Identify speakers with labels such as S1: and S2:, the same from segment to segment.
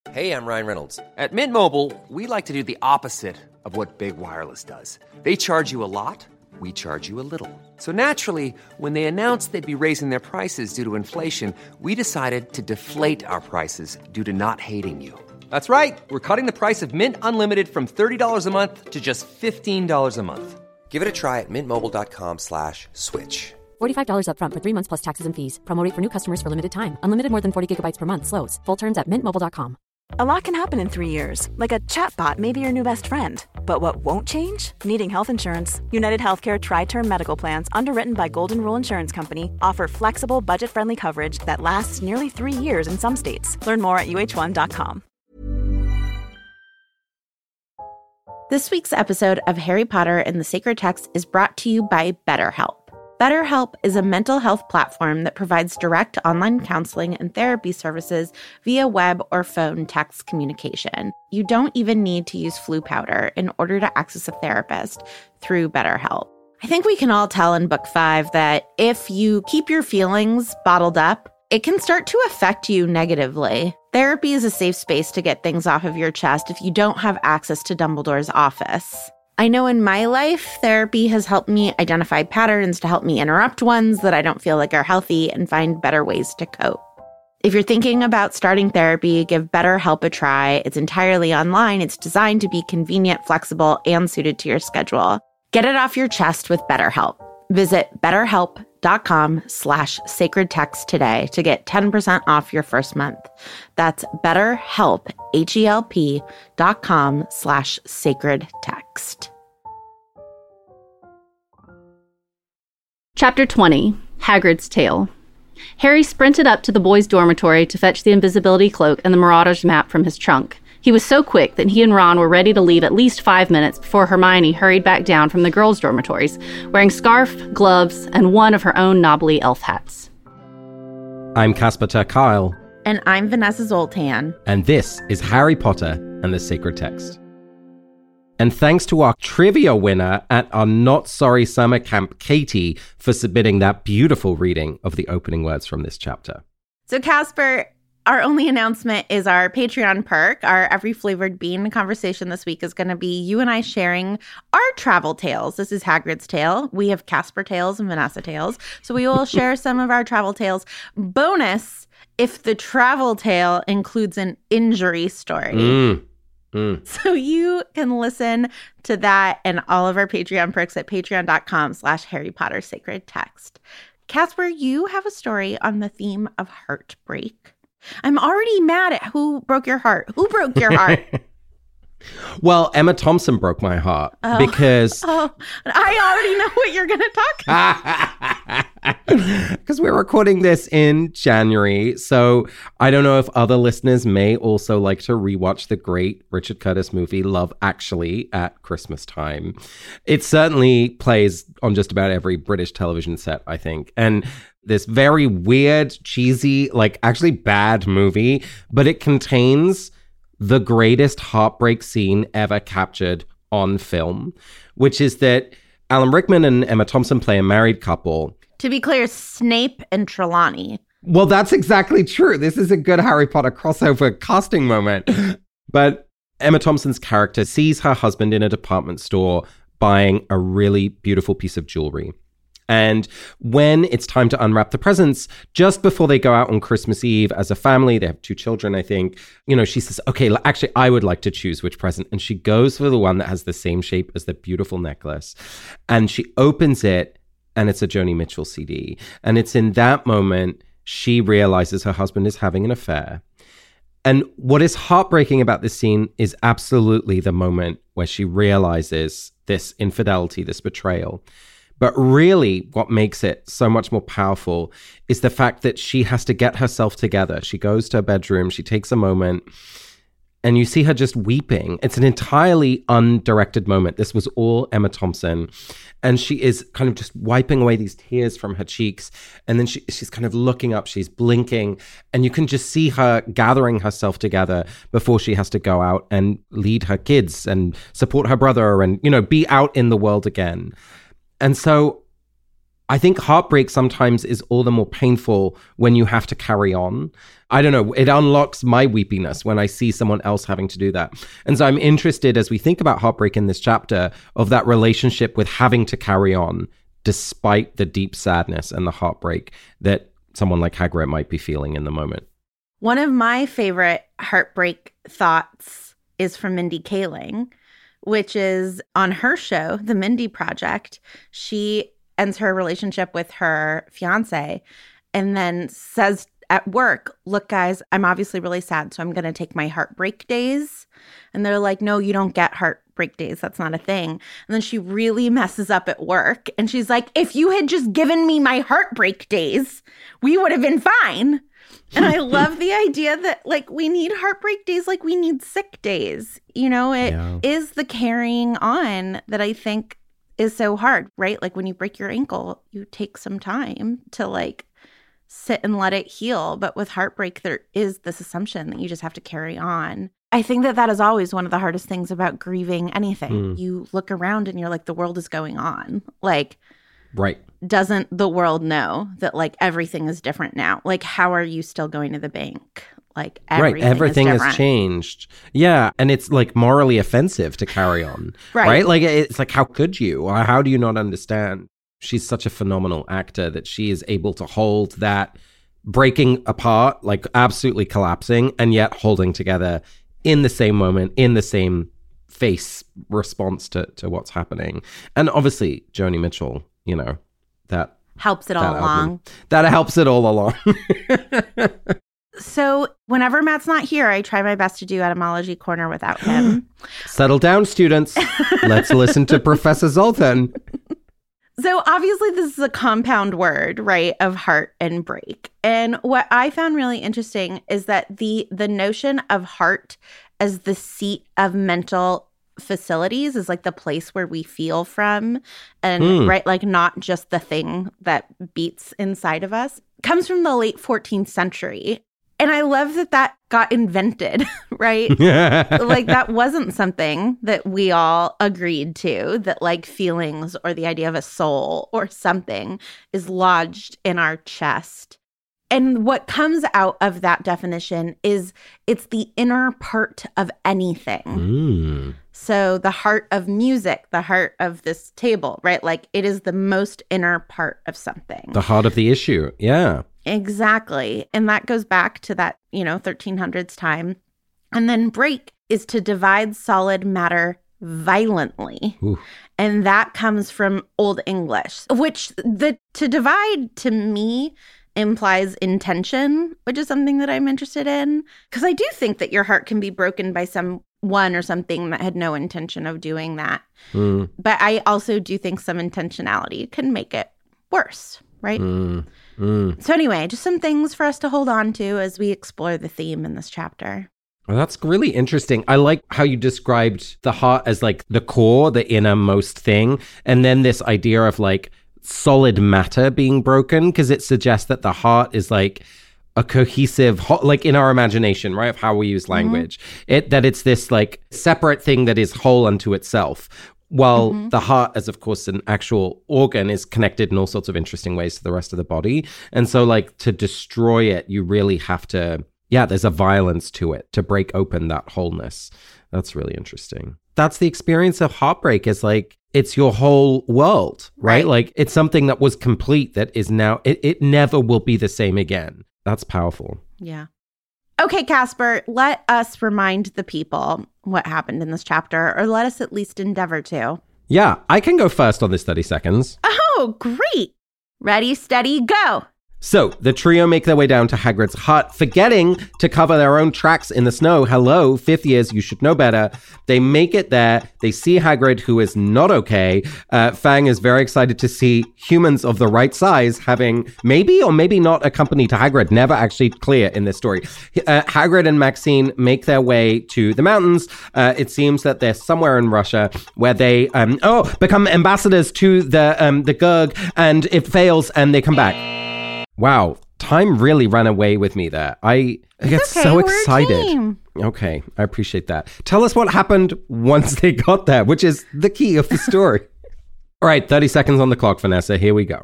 S1: Hey, I'm Ryan Reynolds. At Mint Mobile, we like to do the opposite of what Big Wireless does. They charge you a lot, we charge you a little. So naturally, when they announced they'd be raising their prices due to inflation, we decided to deflate our prices due to not hating you. That's right. We're cutting the price of Mint Unlimited from $30 a month to just $15 a month. Give it a try at mintmobile.com/switch.
S2: $45 up front for 3 months plus taxes and fees. Promo rate for new customers for limited time. Unlimited more than 40 gigabytes per month. Slows full terms at mintmobile.com.
S3: A lot can happen in 3 years, like a chatbot may be your new best friend. But what won't change? Needing health insurance. United Healthcare Tri-Term Medical Plans, underwritten by Golden Rule Insurance Company, offer flexible, budget-friendly coverage that lasts nearly 3 years in some states. Learn more at uh1.com.
S4: This week's episode of Harry Potter and the Sacred Text is brought to you by BetterHelp. BetterHelp is a mental health platform that provides direct online counseling and therapy services via web or phone text communication. You don't even need to use flu powder in order to access a therapist through BetterHelp. I think we can all tell in Book 5 that if you keep your feelings bottled up, it can start to affect you negatively. Therapy is a safe space to get things off of your chest if you don't have access to Dumbledore's office. I know in my life, therapy has helped me identify patterns to help me interrupt ones that I don't feel like are healthy and find better ways to cope. If you're thinking about starting therapy, give BetterHelp a try. It's entirely online. It's designed to be convenient, flexible, and suited to your schedule. Get it off your chest with BetterHelp. Visit BetterHelp.com/sacredtext today to get 10% off your first month. That's BetterHelp, HELP.com/sacredtext.
S5: Chapter 20, Hagrid's Tale. Harry sprinted up to the boys' dormitory to fetch the invisibility cloak and the Marauder's map from his trunk. He was so quick that he and Ron were ready to leave at least 5 minutes before Hermione hurried back down from the girls' dormitories, wearing scarf, gloves, and one of her own knobbly elf hats.
S6: I'm Casper ter Kuile.
S4: And I'm Vanessa Zoltan.
S6: And this is Harry Potter and the Sacred Text. And thanks to our trivia winner at our Not Sorry Summer Camp, Katie, for submitting that beautiful reading of the opening words from this chapter.
S4: So, Casper, our only announcement is our Patreon perk. Our Every Flavored Bean conversation this week is going to be you and I sharing our travel tales. This is Hagrid's tale. We have Casper tales and Vanessa tales. So we will share some of our travel tales. Bonus, if the travel tale includes an injury story. So you can listen to that and all of our Patreon perks at patreon.com/Harry Potter Sacred Text. Casper, you have a story on the theme of heartbreak. I'm already mad at who broke your heart. Who broke your heart?
S6: Well, Emma Thompson broke my heart because...
S4: I already know what you're going to talk about.
S6: Because we're recording this in January, so I don't know if other listeners may also like to rewatch the great Richard Curtis movie Love Actually at Christmas time. It certainly plays on just about every British television set, I think. And this very weird, cheesy, like actually bad movie, but it contains the greatest heartbreak scene ever captured on film, which is that Alan Rickman and Emma Thompson play a married couple.
S4: To be clear, Snape and Trelawney.
S6: Well, that's exactly true. This is a good Harry Potter crossover casting moment. But Emma Thompson's character sees her husband in a department store buying a really beautiful piece of jewelry. And when it's time to unwrap the presents, just before they go out on Christmas Eve as a family, they have 2 children, I think, she says, okay, actually, I would like to choose which present. And she goes for the one that has the same shape as the beautiful necklace. And she opens it, and it's a Joni Mitchell CD. And it's in that moment, she realizes her husband is having an affair. And what is heartbreaking about this scene is absolutely the moment where she realizes this infidelity, this betrayal. But really, what makes it so much more powerful is the fact that she has to get herself together. She goes to her bedroom, she takes a moment, and you see her just weeping. It's an entirely undirected moment. This was all Emma Thompson. And she is kind of just wiping away these tears from her cheeks. And then she's kind of looking up, she's blinking, and you can just see her gathering herself together before she has to go out and lead her kids and support her brother and, be out in the world again. And so I think heartbreak sometimes is all the more painful when you have to carry on. I don't know, it unlocks my weepiness when I see someone else having to do that. And so I'm interested, as we think about heartbreak in this chapter, of that relationship with having to carry on despite the deep sadness and the heartbreak that someone like Hagrid might be feeling in the moment.
S4: One of my favorite heartbreak thoughts is from Mindy Kaling, which is on her show, The Mindy Project. She ends her relationship with her fiance and then says at work, look, guys, I'm obviously really sad, so I'm going to take my heartbreak days. And they're like, no, you don't get heartbreak days. That's not a thing. And then she really messes up at work. And she's like, if you had just given me my heartbreak days, we would have been fine. And I love the idea that, like, we need heartbreak days like we need sick days. You know, it is the carrying on that I think is so hard, right? Like, when you break your ankle, you take some time to, like, sit and let it heal. But with heartbreak, there is this assumption that you just have to carry on. I think that is always one of the hardest things about grieving anything. You look around and you're like, the world is going on. Like,
S6: right.
S4: Doesn't the world know that, like, everything is different now? Like, how are you still going to the bank? Like, everything
S6: has changed. Yeah. And it's, like, morally offensive to carry on. Right? Like, it's like, how could you? Or how do you not understand? She's such a phenomenal actor that she is able to hold that breaking apart, like absolutely collapsing, and yet holding together in the same moment, in the same face response to what's happening. And obviously, Joni Mitchell, you know, that
S4: helps it all along.
S6: That helps it all along.
S4: So whenever Matt's not here, I try my best to do Etymology Corner without him.
S6: Settle down, students. Let's listen to Professor Zoltan.
S4: So obviously this is a compound word, right, of heart and break. And what I found really interesting is that the notion of heart as the seat of mental facilities is like the place where we feel from, and right, like not just the thing that beats inside of us, comes from the late 14th century. And I love that got invented, right? Like, that wasn't something that we all agreed to, that, like, feelings or the idea of a soul or something is lodged in our chest. And what comes out of that definition is it's the inner part of anything. So the heart of music, the heart of this table, right? Like, it is the most inner part of something.
S6: The heart of the issue, yeah.
S4: Exactly. And that goes back to that, 1300s time. And then break is to divide solid matter violently. Ooh. And that comes from Old English, which to divide to me implies intention, which is something that I'm interested in. Because I do think that your heart can be broken by someone or something that had no intention of doing that. But I also do think some intentionality can make it worse, right? So anyway, just some things for us to hold on to as we explore the theme in this chapter.
S6: Well, that's really interesting. I like how you described the heart as like the core, the innermost thing, and then this idea of like solid matter being broken, because it suggests that the heart is like a cohesive, like in our imagination, right, of how we use language, that it's this like separate thing that is whole unto itself. While the heart, as of course an actual organ, is connected in all sorts of interesting ways to the rest of the body. And so like to destroy it, you really have to, there's a violence to it to break open that wholeness. That's really interesting. That's the experience of heartbreak, is like, it's your whole world, right? Like it's something that was complete that is now, it never will be the same again. That's powerful.
S4: Yeah. Okay, Casper, let us remind the people what happened in this chapter, or let us at least endeavor to.
S6: Yeah, I can go first on this 30 seconds.
S4: Oh, great. Ready, steady, go.
S6: So, the trio make their way down to Hagrid's hut, forgetting to cover their own tracks in the snow. Hello, 5th years, you should know better. They make it there. They see Hagrid, who is not okay. Fang is very excited to see humans of the right size having maybe or maybe not accompanied Hagrid. Never actually clear in this story. Hagrid and Maxine make their way to the mountains. It seems that they're somewhere in Russia where they become ambassadors to the Gurg, and it fails and they come back. Wow, time really ran away with me there. I get so excited. Okay, I appreciate that. Tell us what happened once they got there, which is the key of the story. All right, 30 seconds on the clock, Vanessa. Here we go.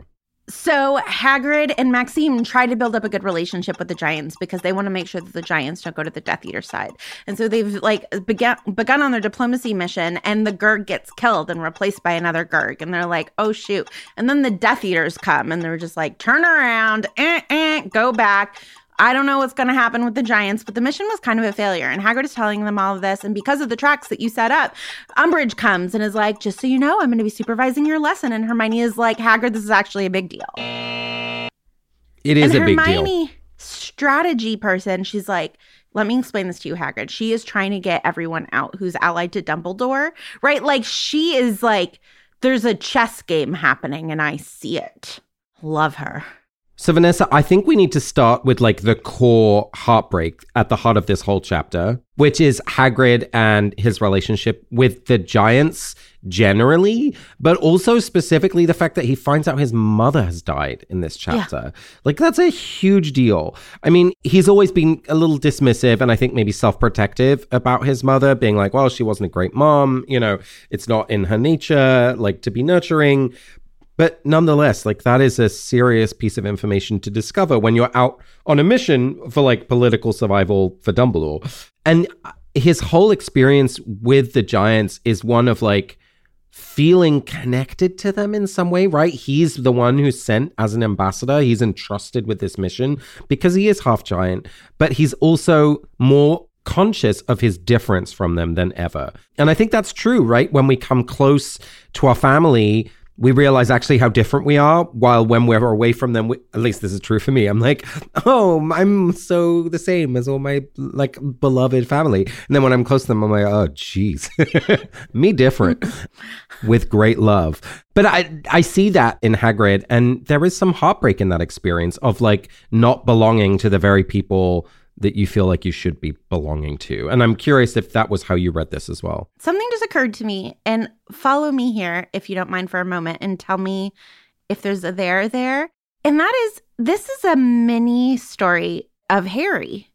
S4: So Hagrid and Maxime try to build up a good relationship with the Giants because they want to make sure that the Giants don't go to the Death Eater side. And so they've begun on their diplomacy mission, and the Gurg gets killed and replaced by another Gurg. And they're like, oh, shoot. And then the Death Eaters come, and they're just like, turn around, go back. I don't know what's going to happen with the Giants, but the mission was kind of a failure. And Hagrid is telling them all of this. And because of the tracks that you set up, Umbridge comes and is like, just so you know, I'm going to be supervising your lesson. And Hermione is like, Hagrid, this is actually a big deal.
S6: It is a big deal.
S4: Hermione, strategy person, she's like, let me explain this to you, Hagrid. She is trying to get everyone out who's allied to Dumbledore, right? Like, she is like, there's a chess game happening and I see it. Love her.
S6: So, Vanessa, I think we need to start with like the core heartbreak at the heart of this whole chapter, which is Hagrid and his relationship with the Giants generally, but also specifically the fact that he finds out his mother has died in this chapter. Yeah. Like, that's a huge deal. I mean, he's always been a little dismissive and I think maybe self-protective about his mother, being like, well, she wasn't a great mom, you know, it's not in her nature, like, to be nurturing. But nonetheless, like, that is a serious piece of information to discover when you're out on a mission for like political survival for Dumbledore. And his whole experience with the Giants is one of like feeling connected to them in some way, right? He's the one who's sent as an ambassador. He's entrusted with this mission because he is half giant, but he's also more conscious of his difference from them than ever. And I think that's true, right? When we come close to our family, we realize actually how different we are, while when we're away from them, at least this is true for me, I'm like, oh, I'm so the same as all my like beloved family. And then when I'm close to them, I'm like, oh, geez, me different with great love. But I see that in Hagrid, and there is some heartbreak in that experience of like not belonging to the very people that you feel like you should be belonging to. And I'm curious if that was how you read this as well.
S4: Something just occurred to me, and follow me here, if you don't mind, for a moment, and tell me if there's a there. And that is, this is a mini story of Harry.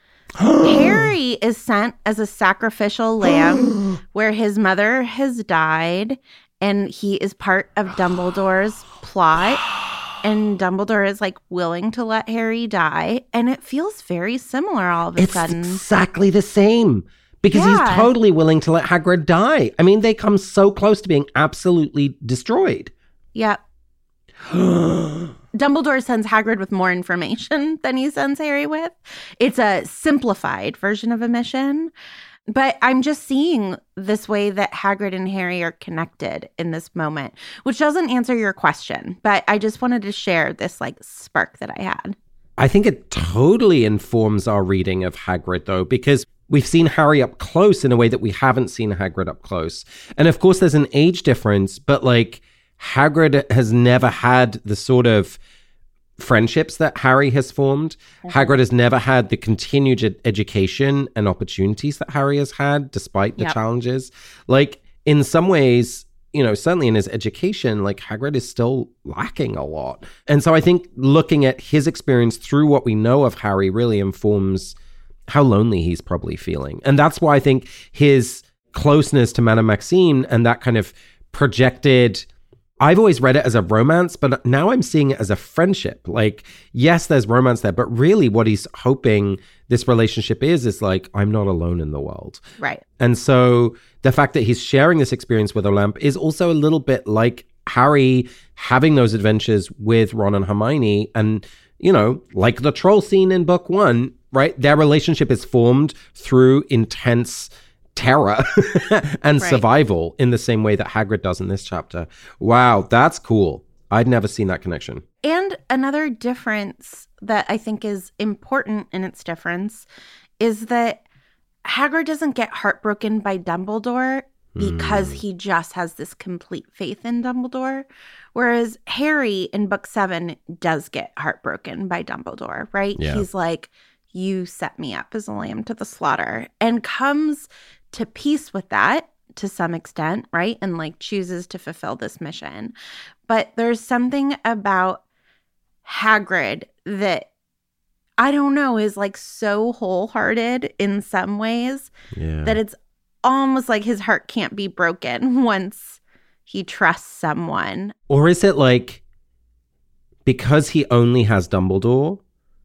S4: Harry is sent as a sacrificial lamb where his mother has died, and he is part of Dumbledore's plot. And Dumbledore is like willing to let Harry die. And it feels very similar all of a sudden.
S6: It's exactly the same. Because he's totally willing to let Hagrid die. I mean, they come so close to being absolutely destroyed.
S4: Yep. Dumbledore sends Hagrid with more information than he sends Harry with. It's a simplified version of a mission. But I'm just seeing this way that Hagrid and Harry are connected in this moment, which doesn't answer your question. But I just wanted to share this like spark that I had.
S6: I think it totally informs our reading of Hagrid, though, because we've seen Harry up close in a way that we haven't seen Hagrid up close. And of course, there's an age difference, but like Hagrid has never had the sort of friendships that Harry has formed. Hagrid has never had the continued education and opportunities that Harry has had, despite the challenges. Like, in some ways, you know, certainly in his education, like Hagrid is still lacking a lot. And so I think looking at his experience through what we know of Harry really informs how lonely he's probably feeling. And that's why I think his closeness to Madame Maxime and that kind of projected, I've always read it as a romance, but now I'm seeing it as a friendship. Like, yes, there's romance there, but really what he's hoping this relationship is like, I'm not alone in the world.
S4: Right.
S6: And so the fact that he's sharing this experience with Olympe is also a little bit like Harry having those adventures with Ron and Hermione. And, you know, like the troll scene in book 1, right? Their relationship is formed through intense terror and survival in the same way that Hagrid does in this chapter. Wow, that's cool. I'd never seen that connection. And
S4: another difference that I think is important in its difference is that Hagrid doesn't get heartbroken by Dumbledore because he just has this complete faith in Dumbledore, whereas Harry in book 7 does get heartbroken by Dumbledore, right? Yeah. He's like, you set me up as a lamb to the slaughter, and comes to peace with that to some extent, right? And like chooses to fulfill this mission. But there's something about Hagrid that, I don't know, is like so wholehearted in some ways that it's almost like his heart can't be broken once he trusts someone.
S6: Or is it like because he only has Dumbledore,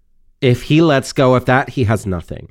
S6: if he lets go of that, he has nothing.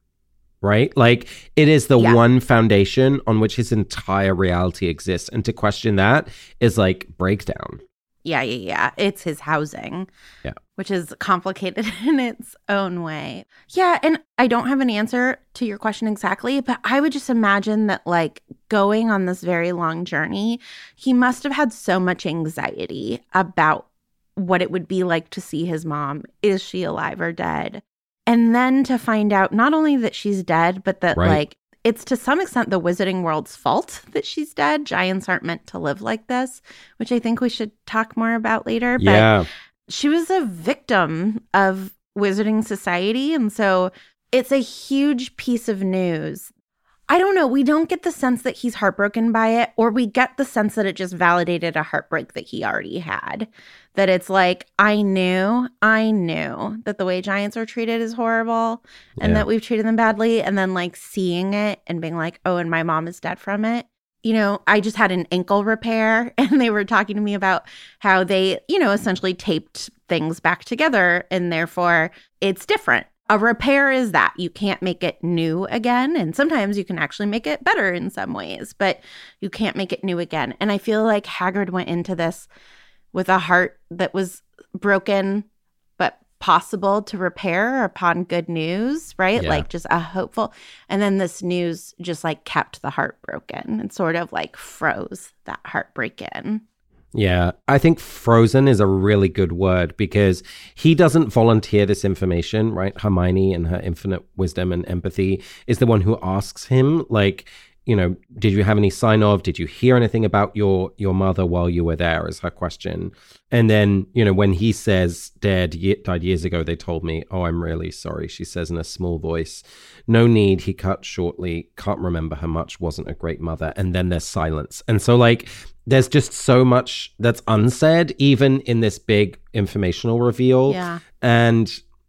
S6: Right? Like, it is the one foundation on which his entire reality exists. And to question that is like breakdown.
S4: Yeah. It's his housing.
S6: Yeah.
S4: Which is complicated in its own way. Yeah, and I don't have an answer to your question exactly, but I would just imagine that, like, going on this very long journey, he must have had so much anxiety about what it would be like to see his mom. Is she alive or dead? And then to find out not only that she's dead, but that, like, it's to some extent the wizarding world's fault that she's dead. Giants aren't meant to live like this, which I think we should talk more about later. But she was a victim of wizarding society. And so it's a huge piece of news. I don't know. We don't get the sense that he's heartbroken by it, or we get the sense that it just validated a heartbreak that he already had. That it's like, I knew that the way giants are treated is horrible and that we've treated them badly. And then, like, seeing it and being like, oh, and my mom is dead from it. You know, I just had an ankle repair and they were talking to me about how they, you know, essentially taped things back together and therefore it's different. A repair is that. You can't make it new again. And sometimes you can actually make it better in some ways, but you can't make it new again. And I feel like Hagrid went into this with a heart that was broken, but possible to repair upon good news, right?
S6: Yeah.
S4: Like just a hopeful. And then this news just like kept the heart broken and sort of like froze that heartbreak in.
S6: Yeah, I think frozen is a really good word because he doesn't volunteer this information, right? Hermione, in her infinite wisdom and empathy, is the one who asks him, like, you know, did you have any sign of, did you hear anything about your mother while you were there, is her question. And then, you know, when he says died years ago, they told me, oh, I'm really sorry, she says in a small voice. No need, he cut shortly, can't remember her much, wasn't a great mother. And then there's silence. And so, like, there's just so much that's unsaid, even in this big informational reveal.
S4: Yeah.
S6: And,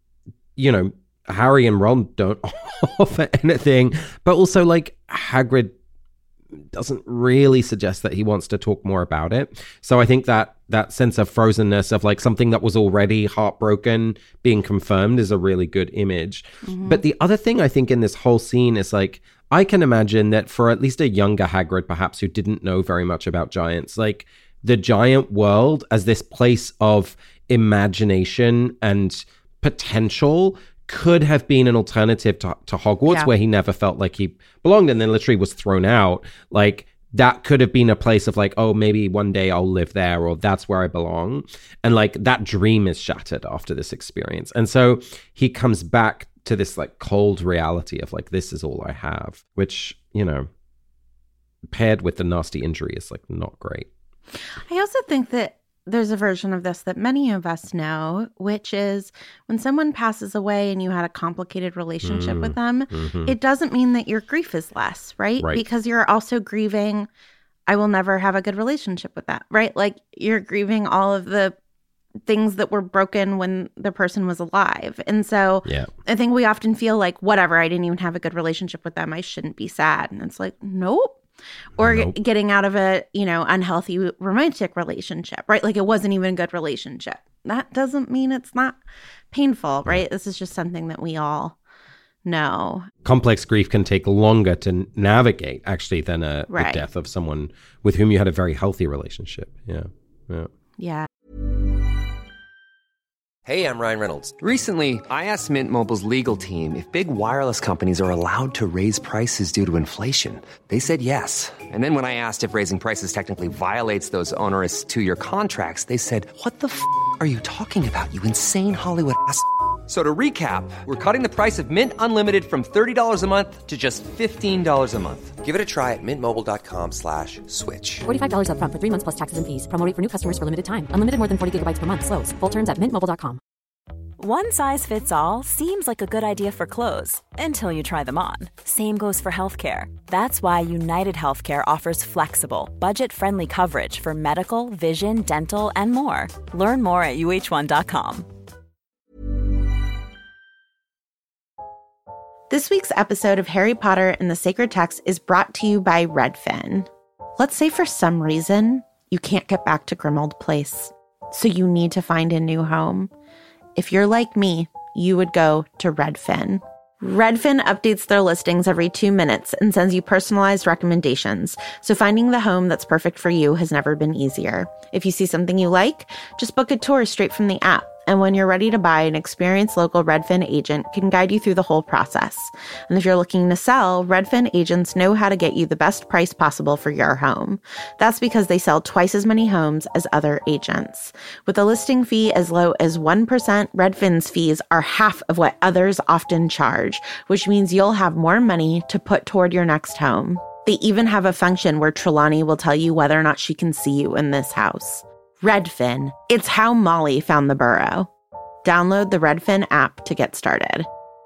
S6: you know, Harry and Ron don't offer anything, but also, like, Hagrid doesn't really suggest that he wants to talk more about it. So I think that sense of frozenness of, like, something that was already heartbroken being confirmed is a really good image. Mm-hmm. But the other thing I think in this whole scene is, like, I can imagine that for at least a younger Hagrid, perhaps, who didn't know very much about giants, like, the giant world as this place of imagination and potential could have been an alternative to Hogwarts, where he never felt like he belonged and then literally was thrown out. Like, that could have been a place of, like, oh, maybe one day I'll live there, or that's where I belong. And, like, that dream is shattered after this experience. And so he comes back to this, like, cold reality of, like, this is all I have, which, you know, paired with the nasty injury is, like, not great.
S4: I also think that there's a version of this that many of us know, which is when someone passes away and you had a complicated relationship with them, it doesn't mean that your grief is less, right? Because you're also grieving, I will never have a good relationship with that, right? Like, you're grieving all of the things that were broken when the person was alive. And so I think we often feel like, whatever, I didn't even have a good relationship with them, I shouldn't be sad. And it's like, nope. Or getting out of a, you know, unhealthy romantic relationship, right? Like, it wasn't even a good relationship. That doesn't mean it's not painful, right? This is just something that we all know.
S6: Complex grief can take longer to navigate, actually, than the death of someone with whom you had a very healthy relationship. Yeah.
S1: Hey, I'm Ryan Reynolds. Recently, I asked Mint Mobile's legal team if big wireless companies are allowed to raise prices due to inflation. They said yes. And then when I asked if raising prices technically violates those onerous 2-year contracts, they said, what the f*** are you talking about, you insane Hollywood ass f- So to recap, we're cutting the price of Mint Unlimited from $30 a month to just $15 a month. Give it a try at mintmobile.com/switch.
S2: $45 up front for 3 months plus taxes and fees. Promo rate for new customers for limited time. Unlimited more than 40 gigabytes per month. Slows full terms at mintmobile.com.
S7: One size fits all seems like a good idea for clothes until you try them on. Same goes for healthcare. That's why United Healthcare offers flexible, budget-friendly coverage for medical, vision, dental, and more. Learn more at uh1.com.
S4: This week's episode of Harry Potter and the Sacred Text is brought to you by Redfin. Let's say for some reason you can't get back to Grimmauld Place. So you need to find a new home. If you're like me, you would go to Redfin. Redfin updates their listings every 2 minutes and sends you personalized recommendations, so finding the home that's perfect for you has never been easier. If you see something you like, just book a tour straight from the app. And when you're ready to buy, an experienced local Redfin agent can guide you through the whole process. And if you're looking to sell, Redfin agents know how to get you the best price possible for your home. That's because they sell twice as many homes as other agents. With a listing fee as low as 1%, Redfin's fees are half of what others often charge, which means you'll have more money to put toward your next home. They even have a function where Trelawney will tell you whether or not she can see you in this house. Redfin. It's how Molly found the burrow. Download the Redfin app to get started.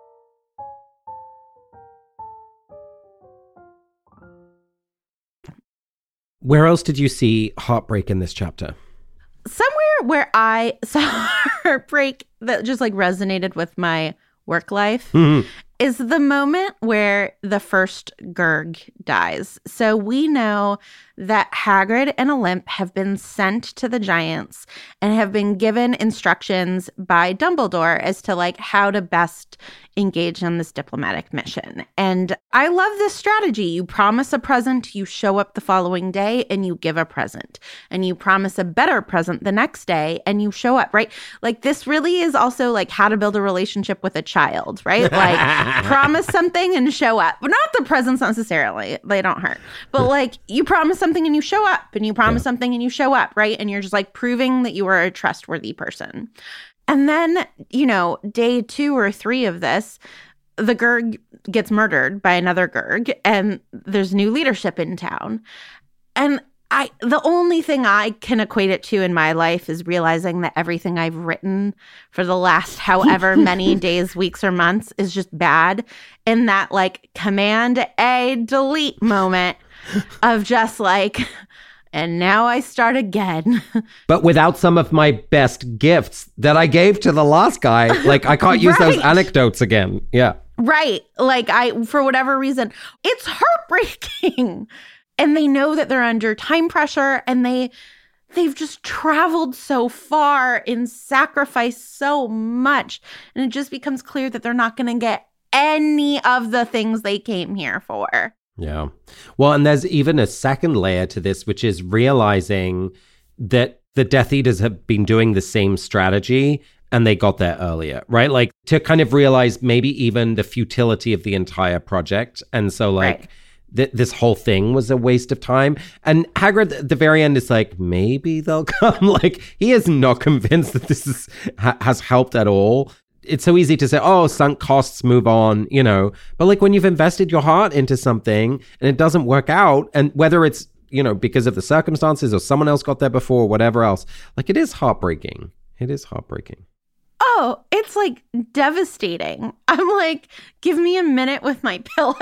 S6: Where else did you see heartbreak in this chapter?
S4: Somewhere where I saw heartbreak that just like resonated with my work life is the moment where the first Gurg dies. So we know that Hagrid and Olymp have been sent to the Giants and have been given instructions by Dumbledore as to like how to best engage in this diplomatic mission. And I love this strategy. You promise a present, you show up the following day and you give a present. And you promise a better present the next day and you show up, right? Like this really is also like how to build a relationship with a child, right? Like promise something and show up. But not the presents necessarily. They don't hurt. But like you promise something and you show up, and you promise something and you show up, right? And you're just like proving that you are a trustworthy person. And then, you know, day 2 or 3 of this, the Gurg gets murdered by another Gurg, and there's new leadership in town. And the only thing I can equate it to in my life is realizing that everything I've written for the last however many days, weeks, or months is just bad. In that like Command A delete moment of just like, and now I start again. But
S6: without some of my best gifts that I gave to the last guy, like I can't use those anecdotes again. Yeah.
S4: Right. Like for whatever reason, it's heartbreaking. And they know that they're under time pressure, and they've just traveled so far and sacrificed so much. And it just becomes clear that they're not going to get any of the things they came here for.
S6: Yeah. Well, and there's even a second layer to this, which is realizing that the Death Eaters have been doing the same strategy and they got there earlier, right? Like to kind of realize maybe even the futility of the entire project. And so like this whole thing was a waste of time. And Hagrid at the very end is like, maybe they'll come. Like he is not convinced that this has helped at all. It's so easy to say, oh, sunk costs, move on, you know. But like when you've invested your heart into something and it doesn't work out, and whether it's, you know, because of the circumstances or someone else got there before, whatever else, like it is heartbreaking. It is heartbreaking.
S4: Oh, it's like devastating. I'm like, give me a minute with my pillow.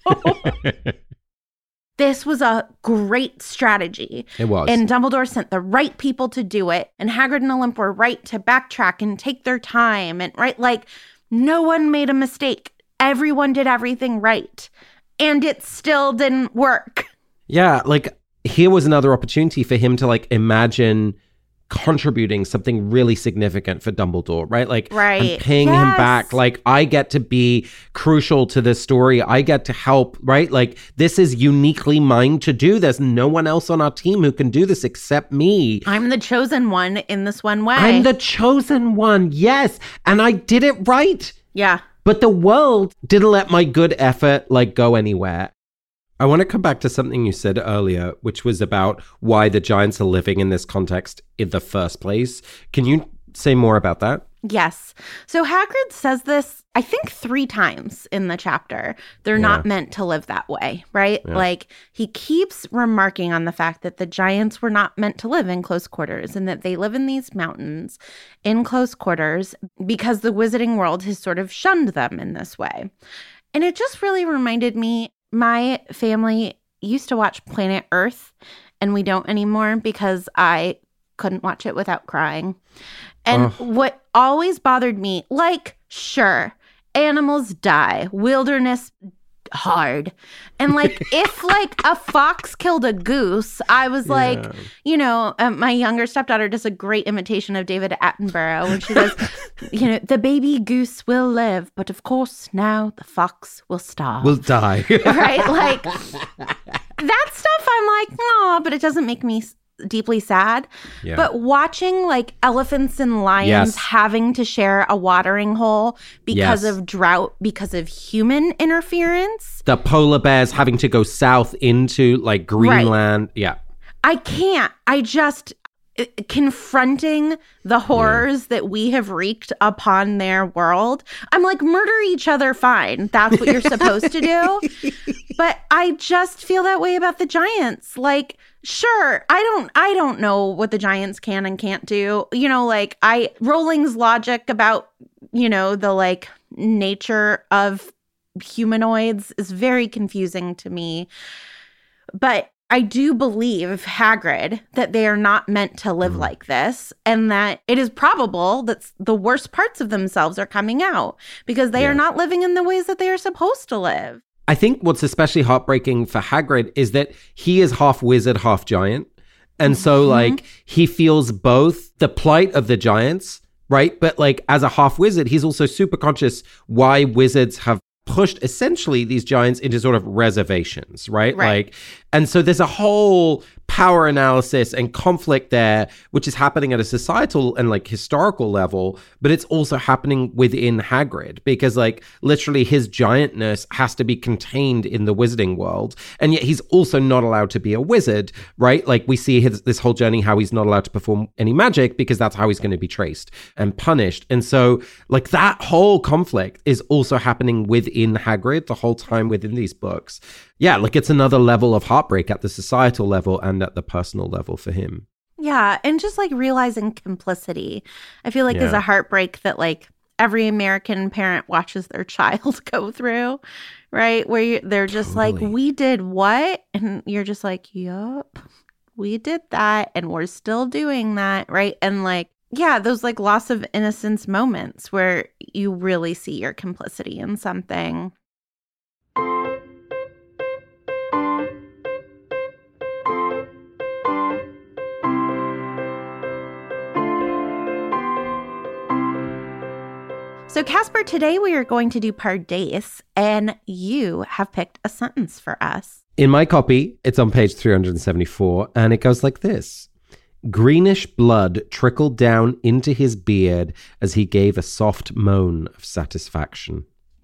S4: This was a great strategy.
S6: It was.
S4: And Dumbledore sent the right people to do it. And Hagrid and Olymp were right to backtrack and take their time. And right, like no one made a mistake. Everyone did everything right. And it still didn't work.
S6: Yeah, like here was another opportunity for him to like imagine contributing something really significant for Dumbledore, right? Like I'm paying him back. Like I get to be crucial to this story. I get to help, right? Like this is uniquely mine to do. There's no one else on our team who can do this except me.
S4: I'm the chosen one in this one way.
S6: I'm the chosen one. Yes. And I did it right.
S4: Yeah.
S6: But the world didn't let my good effort like go anywhere. I want to come back to something you said earlier, which was about why the Giants are living in this context in the first place. Can you say more about that?
S4: Yes. So Hagrid says this, I think 3 times in the chapter. They're not meant to live that way, right? Yeah. Like he keeps remarking on the fact that the Giants were not meant to live in close quarters and that they live in these mountains in close quarters because the wizarding world has sort of shunned them in this way. And it just really reminded me, my family used to watch Planet Earth, and we don't anymore because I couldn't watch it without crying. And what always bothered me, like, sure, animals die, wilderness hard. And like, if like a fox killed a goose, I was like, you know, my younger stepdaughter does a great imitation of David Attenborough when she goes, you know, the baby goose will live, but of course now the fox will starve.
S6: Will die.
S4: Right? Like, that stuff I'm like, oh, but it doesn't make me deeply sad.
S6: Yeah.
S4: But watching like elephants and lions having to share a watering hole because of drought, because of human interference.
S6: The polar bears having to go south into like Greenland. Yeah.
S4: I can't. I just confronting the horrors that we have wreaked upon their world. I'm like, murder each other, fine. That's what you're supposed to do. But I just feel that way about the giants. Like, sure, I don't know what the giants can and can't do. You know, like Rowling's logic about, you know, the like nature of humanoids is very confusing to me. But I do believe, Hagrid, that they are not meant to live like this, and that it is probable that the worst parts of themselves are coming out because they are not living in the ways that they are supposed to live.
S6: I think what's especially heartbreaking for Hagrid is that he is half wizard, half giant. And so, like, he feels both the plight of the giants, right? But, like, as a half wizard, he's also super conscious why wizards have pushed essentially these giants into sort of reservations, right? Like, and so there's a whole power analysis and conflict there, which is happening at a societal and like historical level, but it's also happening within Hagrid because like literally his giantness has to be contained in the wizarding world. And yet he's also not allowed to be a wizard, right? Like we see this whole journey, how he's not allowed to perform any magic because that's how he's going to be traced and punished. And so like that whole conflict is also happening within Hagrid the whole time within these books. Yeah, like it's another level of heartbreak at the societal level and at the personal level for him.
S4: Yeah, and just like realizing complicity, I feel like is a heartbreak that like every American parent watches their child go through, right? Where they're just like, we did what? And you're just like, yup, we did that and we're still doing that, right? And like, yeah, those like loss of innocence moments where you really see your complicity in something. So Casper, today we are going to do Pardes, and you have picked a sentence for us.
S6: In my copy, it's on page 374, and it goes like this. Greenish blood trickled down into his beard as he gave a soft moan of satisfaction.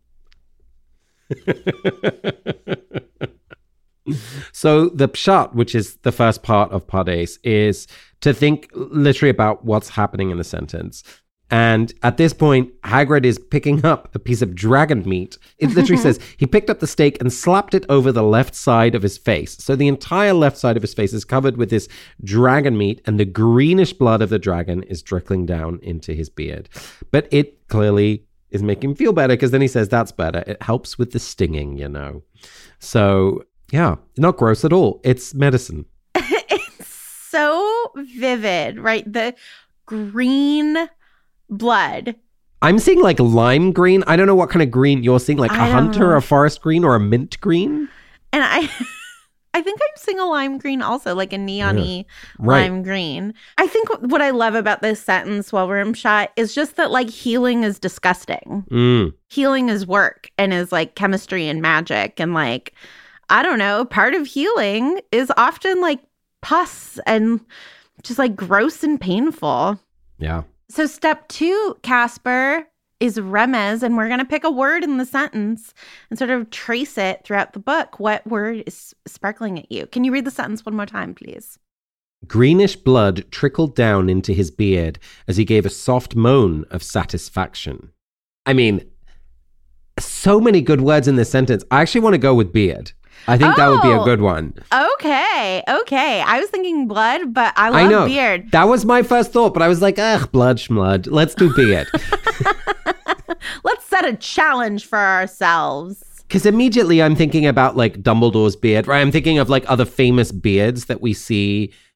S6: So the pshat, which is the first part of Pardes, is to think literally about what's happening in the sentence. And at this point, Hagrid is picking up a piece of dragon meat. It literally says he picked up the steak and slapped it over the left side of his face. So the entire left side of his face is covered with this dragon meat, and the greenish blood of the dragon is trickling down into his beard. But it clearly is making him feel better because then he says that's better. It helps with the stinging, you know. So, yeah, not gross at all. It's medicine.
S4: It's so vivid, right? The green blood.
S6: I'm seeing like lime green. I don't know what kind of green you're seeing, like a hunter, a forest green, or a mint green.
S4: And I think I'm seeing a lime green also, like a neon-y lime green. I think what I love about this sentence while we're in shot is just that like healing is disgusting. Healing is work and is like chemistry and magic. And like, I don't know, part of healing is often like pus and just like gross and painful.
S6: Yeah.
S4: So step 2, Casper, is remez, and we're going to pick a word in the sentence and sort of trace it throughout the book. What word is sparkling at you? Can you read the sentence one more time, please?
S6: Greenish blood trickled down into his beard as he gave a soft moan of satisfaction. I mean, so many good words in this sentence. I actually want to go with beard. I think that would be a good one. Okay.
S4: I was thinking blood, but I love beard.
S6: That was my first thought, but I was like, blood schmud. Let's do beard.
S4: Let's set a challenge for ourselves.
S6: Because immediately I'm thinking about like Dumbledore's beard, right? I'm thinking of like other famous beards that we see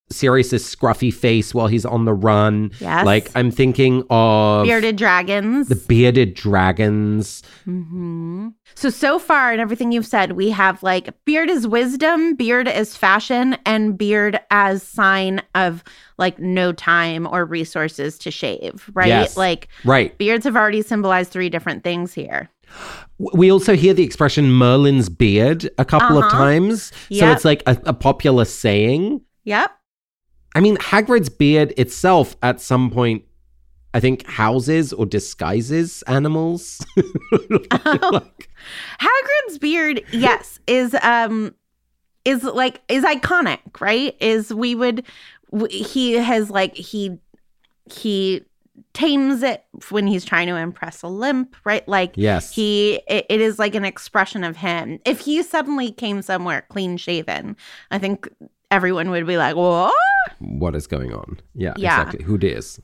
S6: Sirius's scruffy face while he's on the run.
S4: Yes.
S6: Like, I'm thinking of
S4: Bearded dragons.
S6: the bearded dragons.
S4: So far in everything you've said, we have like beard as wisdom, beard as fashion, and beard as sign of like no time or resources to shave, right?
S6: Yes.
S4: Like,
S6: Right.
S4: beards have already symbolized 3 different things here.
S6: We also hear the expression Merlin's beard a couple of times. So
S4: Yep.
S6: it's like a popular saying.
S4: Yep.
S6: I mean, Hagrid's beard itself at some point, I think, houses or disguises animals.
S4: Hagrid's beard, yes, is iconic, right? He tames it when he's trying to impress a limp, right? Like,
S6: Yes.
S4: it is like an expression of him. If he suddenly came somewhere clean shaven, I think everyone would be like, "What?"
S6: What is going on? Yeah,
S4: Yeah.
S6: exactly. Who dares?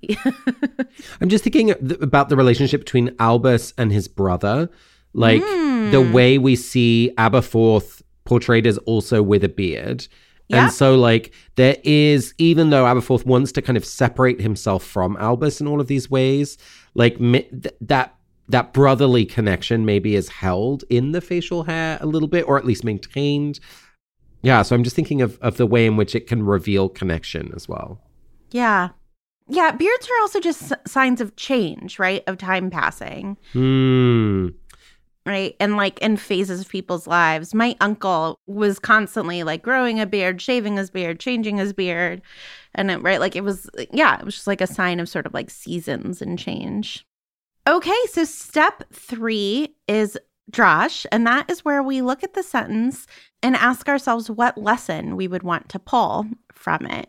S6: I'm just thinking about the relationship between Albus and his brother. Like, the way we see Aberforth portrayed as also with a beard.
S4: Yeah.
S6: And so, like, there is, even though Aberforth wants to kind of separate himself from Albus in all of these ways, like, that brotherly connection maybe is held in the facial hair a little bit, or at least maintained. Yeah, so I'm just thinking of the way in which it can reveal connection as well.
S4: Yeah. Yeah, beards are also just signs of change, right? Of time passing. Right. And like in phases of people's lives. My uncle was constantly like growing a beard, shaving his beard, changing his beard. And it was just like a sign of sort of like seasons and change. Okay, so step 3 is drash. And that is where we look at the sentence and ask ourselves what lesson we would want to pull from it.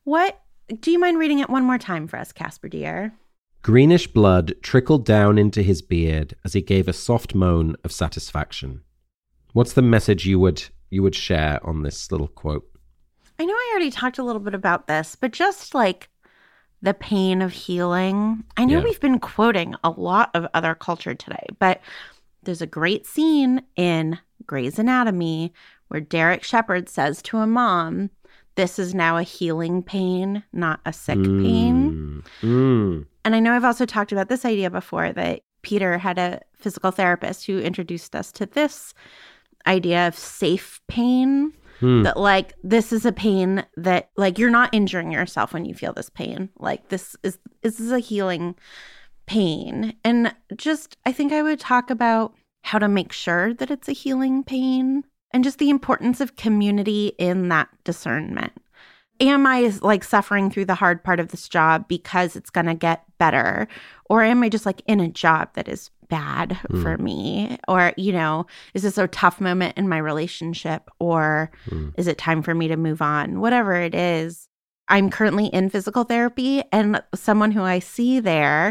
S4: Do you mind reading it one more time for us, Casper dear?
S6: Greenish blood trickled down into his beard as he gave a soft moan of satisfaction. What's the message you would share on this little quote?
S4: I know I already talked a little bit about this, but just like the pain of healing. I know we've been quoting a lot of other culture today, but there's a great scene in Grey's Anatomy where Derek Shepherd says to a mom, "This is now a healing pain, not a sick pain." And I know I've also talked about this idea before, that Peter had a physical therapist who introduced us to this idea of safe pain. That like, this is a pain that like, you're not injuring yourself when you feel this pain. Like, this is a healing pain. And just, I think I would talk about how to make sure that it's a healing pain and just the importance of community in that discernment. Am I like suffering through the hard part of this job because it's going to get better? Or am I just like in a job that is bad for me? Or, is this a tough moment in my relationship? Or is it time for me to move on? Whatever it is. I'm currently in physical therapy, and someone who I see there,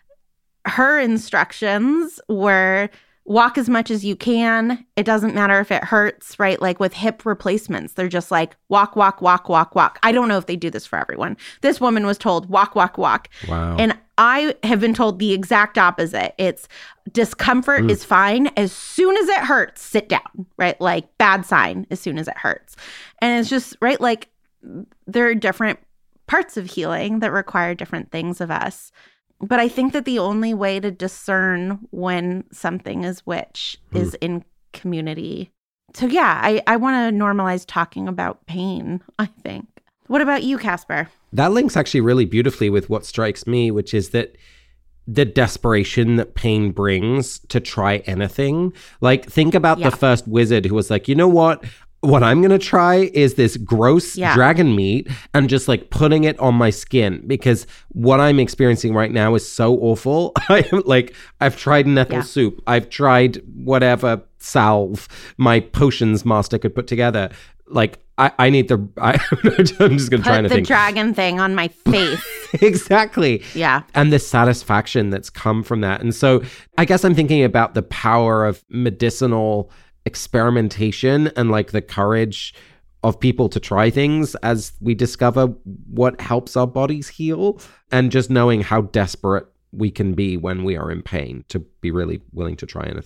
S4: her instructions were walk as much as you can. It doesn't matter if it hurts, right? Like with hip replacements, they're just like walk, walk, walk, walk, walk. I don't know if they do this for everyone. This woman was told walk, walk, walk.
S6: Wow.
S4: And I have been told the exact opposite. It's discomfort is fine. As soon as it hurts, sit down, right? Like bad sign as soon as it hurts. And it's just, right? Like there are different parts of healing that require different things of us. But I think that the only way to discern when something is which is in community. So yeah, I want to normalize talking about pain, I think. What about you, Casper?
S6: That links actually really beautifully with what strikes me, which is that the desperation that pain brings to try anything. Like, think about the first wizard who was like, you know what? What I'm going to try is this gross dragon meat and just like putting it on my skin, because what I'm experiencing right now is so awful. I've tried nettle soup. I've tried whatever salve my potions master could put together. Like, I need I'm just going to try anything.
S4: Put the dragon thing on my face.
S6: Exactly.
S4: Yeah.
S6: And the satisfaction that's come from that. And so I guess I'm thinking about the power of medicinal experimentation and like the courage of people to try things as we discover what helps our bodies heal, and just knowing how desperate we can be when we are in pain to be really willing to try anything.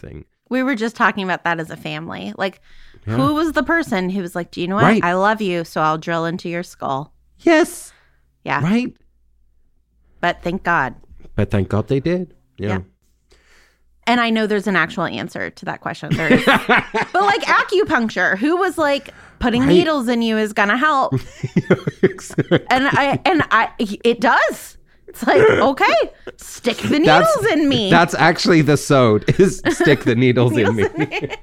S4: We were just talking about that as a family. Like, who was the person who was like, do you know what?
S6: Right.
S4: I love you, so I'll drill into your skull.
S6: Yes.
S4: Yeah.
S6: Right.
S4: But thank God.
S6: But thank God they did. Yeah.
S4: And I know there's an actual answer to that question. There is. But like acupuncture, who was like, putting needles in you is gonna help. And it does. It's like, okay, stick the needles in me.
S6: That's actually the sode, is stick the needles in me.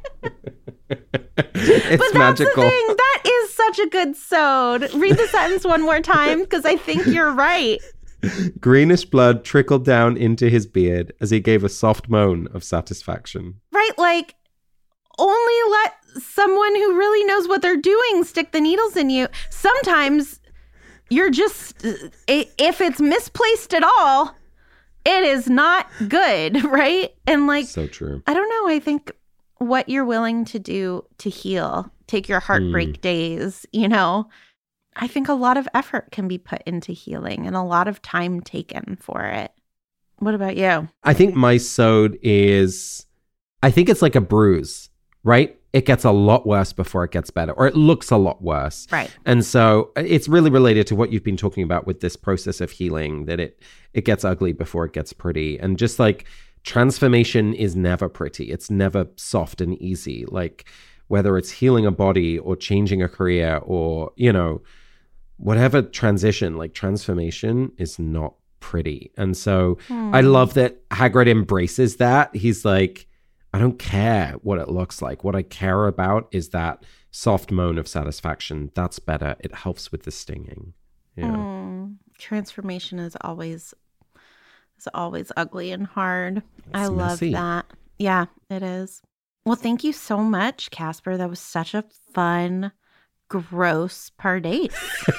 S6: It's magical.
S4: The thing. That is such a good sode. Read the sentence one more time, because I think you're right.
S6: Greenish blood trickled down into his beard as he gave a soft moan of satisfaction.
S4: Right, like, only let someone who really knows what they're doing stick the needles in you. Sometimes you're just, if it's misplaced at all, it is not good, right? And like,
S6: so true.
S4: I don't know. I think what you're willing to do to heal, take your heartbreak days, you know, I think a lot of effort can be put into healing and a lot of time taken for it. What about you?
S6: I think my sode is, I think it's like a bruise, right? It gets a lot worse before it gets better, or it looks a lot worse.
S4: Right.
S6: And so it's really related to what you've been talking about with this process of healing, that it gets ugly before it gets pretty. And just like transformation is never pretty. It's never soft and easy. Like whether it's healing a body or changing a career or, you know, whatever transition, like transformation is not pretty. And so I love that Hagrid embraces that. He's like, I don't care what it looks like. What I care about is that soft moan of satisfaction. That's better. It helps with the stinging. Yeah.
S4: Transformation is always ugly and hard. I love
S6: messy.
S4: that. Yeah, it is. Well, thank you so much, Casper. That was such a fun, gross date.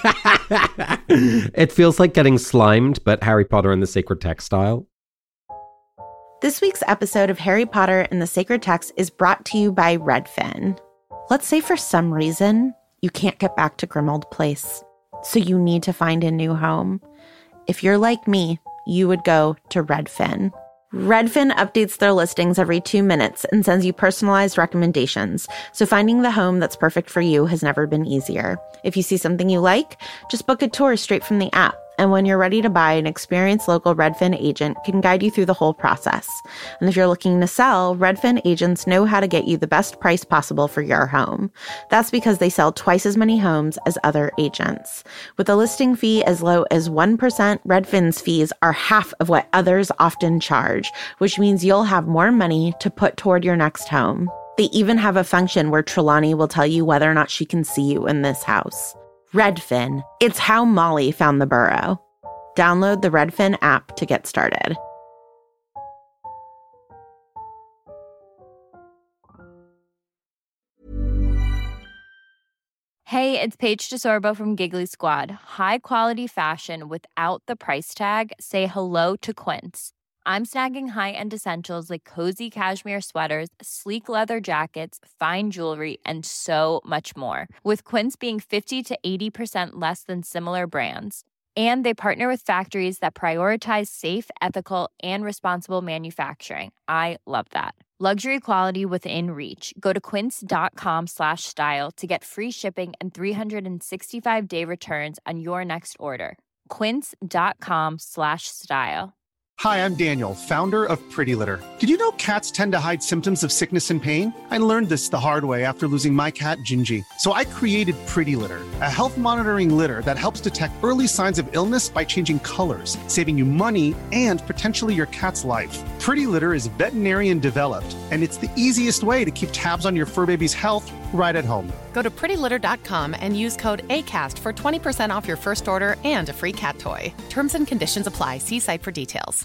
S6: It feels like getting slimed, but Harry Potter and the Sacred Text style.
S4: This week's episode of Harry Potter and the Sacred Text is brought to you by Redfin. Let's say for some reason you can't get back to Grimmauld Place, so you need to find a new home. If you're like me, you would go to Redfin. Redfin updates their listings every 2 minutes and sends you personalized recommendations, so finding the home that's perfect for you has never been easier. If you see something you like, just book a tour straight from the app. And when you're ready to buy, an experienced local Redfin agent can guide you through the whole process. And if you're looking to sell, Redfin agents know how to get you the best price possible for your home. That's because they sell twice as many homes as other agents. With a listing fee as low as 1%, Redfin's fees are half of what others often charge, which means you'll have more money to put toward your next home. They even have a function where Trelawney will tell you whether or not she can see you in this house. Redfin. It's how Molly found the burrow. Download the Redfin app to get started.
S8: Hey, it's Paige DeSorbo from Giggly Squad. High quality fashion without the price tag. Say hello to Quince. I'm snagging high-end essentials like cozy cashmere sweaters, sleek leather jackets, fine jewelry, and so much more. With Quince being 50 to 80% less than similar brands. And they partner with factories that prioritize safe, ethical, and responsible manufacturing. I love that. Luxury quality within reach. Go to quince.com/style to get free shipping and 365-day returns on your next order. Quince.com/style.
S9: Hi, I'm Daniel, founder of Pretty Litter. Did you know cats tend to hide symptoms of sickness and pain? I learned this the hard way after losing my cat, Gingy. So I created Pretty Litter, a health monitoring litter that helps detect early signs of illness by changing colors, saving you money and potentially your cat's life. Pretty Litter is veterinarian developed, and it's the easiest way to keep tabs on your fur baby's health right at home.
S10: Go to prettylitter.com and use code ACAST for 20% off your first order and a free cat toy. Terms and conditions apply. See site for details.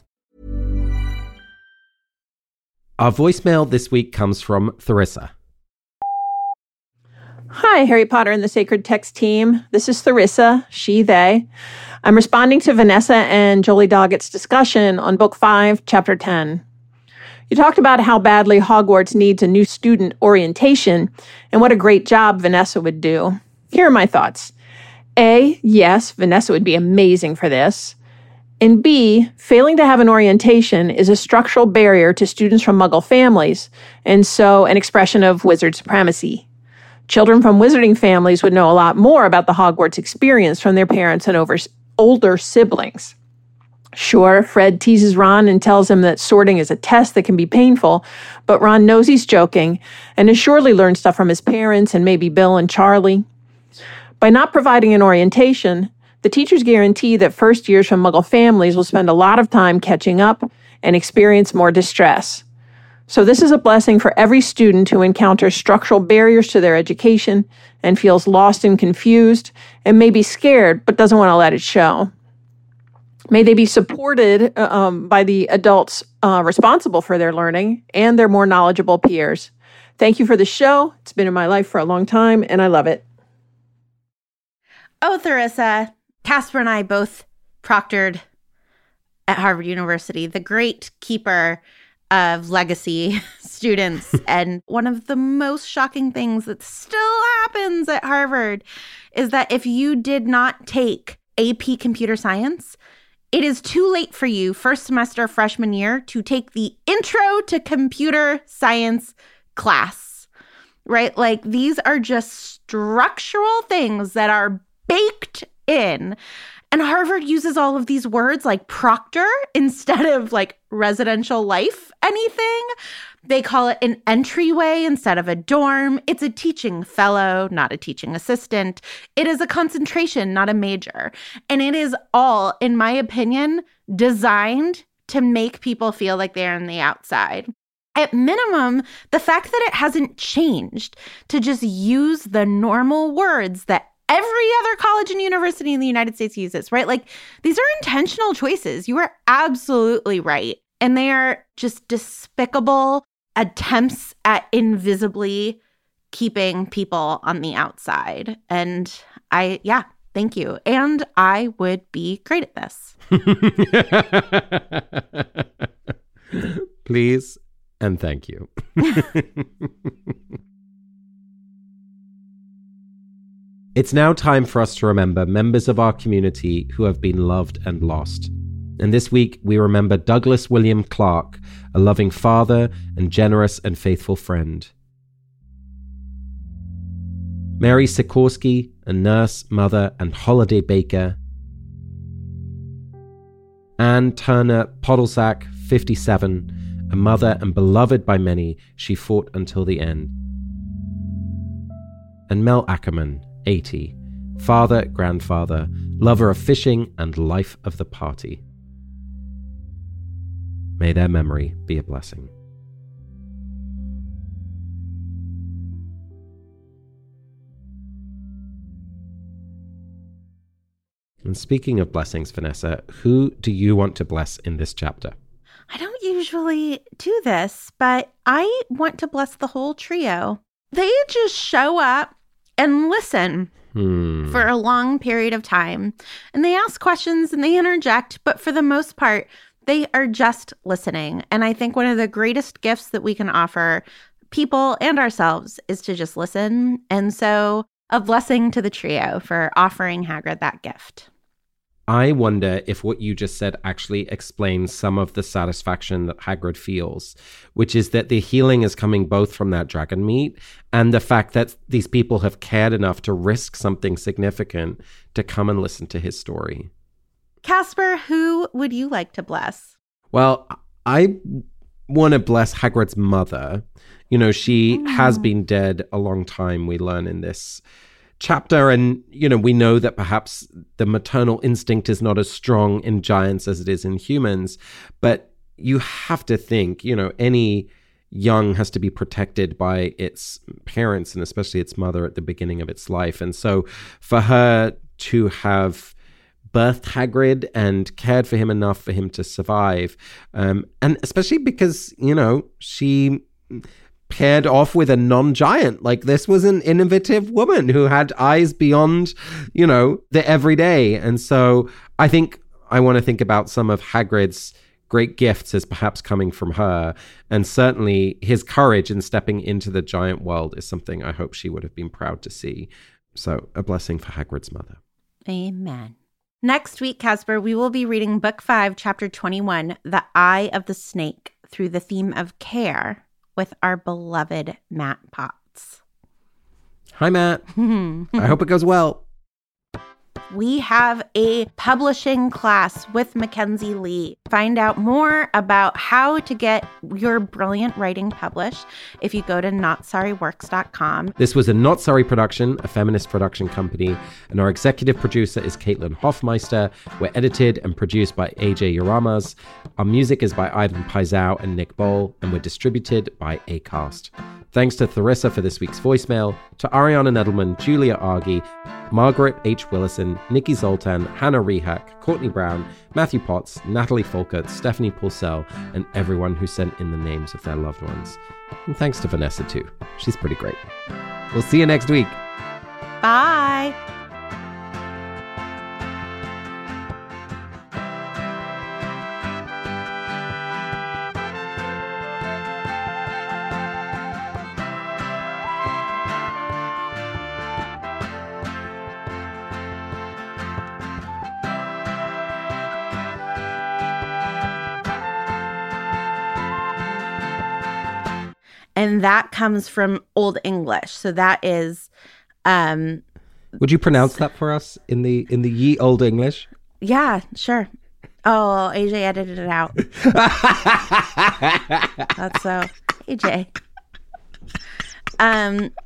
S6: Our voicemail this week comes from Theresa.
S11: Hi, Harry Potter and the Sacred Text team. This is Theresa, she, they. I'm responding to Vanessa and Jolie Doggett's discussion on Book 5, Chapter 10. You talked about how badly Hogwarts needs a new student orientation and what a great job Vanessa would do. Here are my thoughts. A, yes, Vanessa would be amazing for this. And B, failing to have an orientation is a structural barrier to students from Muggle families, and so an expression of wizard supremacy. Children from wizarding families would know a lot more about the Hogwarts experience from their parents and older siblings. Sure, Fred teases Ron and tells him that sorting is a test that can be painful, but Ron knows he's joking and has surely learned stuff from his parents and maybe Bill and Charlie. By not providing an orientation, the teachers guarantee that first years from Muggle families will spend a lot of time catching up and experience more distress. So this is a blessing for every student who encounters structural barriers to their education and feels lost and confused and may be scared but doesn't want to let it show. May they be supported by the adults responsible for their learning and their more knowledgeable peers. Thank you for the show. It's been in my life for a long time, and I love it.
S4: Oh, Theresa, Casper and I both proctored at Harvard University, the great keeper of legacy students. And one of the most shocking things that still happens at Harvard is that if you did not take AP Computer Science, it is too late for you first semester freshman year to take the Intro to Computer Science class, right? Like, these are just structural things that are baked in. And Harvard uses all of these words like proctor instead of like residential life anything. They call it an entryway instead of a dorm. It's a teaching fellow, not a teaching assistant. It is a concentration, not a major. And it is all, in my opinion, designed to make people feel like they're on the outside. At minimum, the fact that it hasn't changed to just use the normal words that every other college and university in the United States uses, right? Like, these are intentional choices. You are absolutely right. And they are just despicable attempts at invisibly keeping people on the outside. And thank you. And I would be great at this.
S6: Please and thank you. It's now time for us to remember members of our community who have been loved and lost. And this week, we remember Douglas William Clark, a loving father and generous and faithful friend. Mary Sikorsky, a nurse, mother, and holiday baker. Anne Turner Podolsak, 57, a mother and beloved by many, she fought until the end. And Mel Ackerman, 80, father, grandfather, lover of fishing, and life of the party. May their memory be a blessing. And speaking of blessings, Vanessa, who do you want to bless in this chapter?
S4: I don't usually do this, but I want to bless the whole trio. They just show up and listen for a long period of time. And they ask questions and they interject, but for the most part, they are just listening. And I think one of the greatest gifts that we can offer people and ourselves is to just listen. And so a blessing to the trio for offering Hagrid that gift.
S6: I wonder if what you just said actually explains some of the satisfaction that Hagrid feels, which is that the healing is coming both from that dragon meat and the fact that these people have cared enough to risk something significant to come and listen to his story.
S4: Casper, who would you like to bless?
S6: Well, I want to bless Hagrid's mother. You know, she has been dead a long time, we learn in this chapter. And, you know, we know that perhaps the maternal instinct is not as strong in giants as it is in humans. But you have to think, you know, any young has to be protected by its parents and especially its mother at the beginning of its life. And so for her to have birthed Hagrid and cared for him enough for him to survive, and especially because, you know, she paired off with a non-giant. Like, this was an innovative woman who had eyes beyond, you know, the everyday. And so I think I want to think about some of Hagrid's great gifts as perhaps coming from her. And certainly his courage in stepping into the giant world is something I hope she would have been proud to see. So a blessing for Hagrid's mother.
S4: Amen. Next week, Casper, we will be reading Book 5, Chapter 21, The Eye of the Snake, through the theme of care with our beloved Matt Potts.
S6: Hi, Matt. I hope it goes well.
S4: We have a publishing class with Mackenzie Lee. Find out more about how to get your brilliant writing published if you go to notsorryworks.com.
S6: This was a Not Sorry production, a feminist production company, and our executive producer is Caitlin Hoffmeister. We're edited and produced by AJ Yaramas. Our music is by Ivan Paisau and Nick Boll, and we're distributed by Acast. Thanks to Theresa for this week's voicemail, to Ariana Nedelman, Julia Argy, Margaret H. Willison, Nikki Zoltan, Hannah Rehak, Courtney Brown, Matthew Potts, Natalie Folkert, Stephanie Purcell, and everyone who sent in the names of their loved ones. And thanks to Vanessa too. She's pretty great. We'll see you next week.
S4: Bye. And that comes from Old English. So that is
S6: would you pronounce that for us in the ye Old English?
S4: Yeah, sure. Oh, AJ edited it out. That's so AJ.